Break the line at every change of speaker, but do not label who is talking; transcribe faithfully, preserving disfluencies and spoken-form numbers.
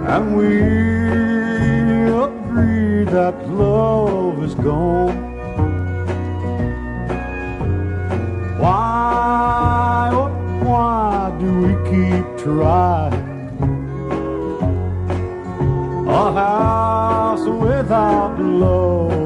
and we agree that love is gone. Why, oh, why do we keep trying? A house without love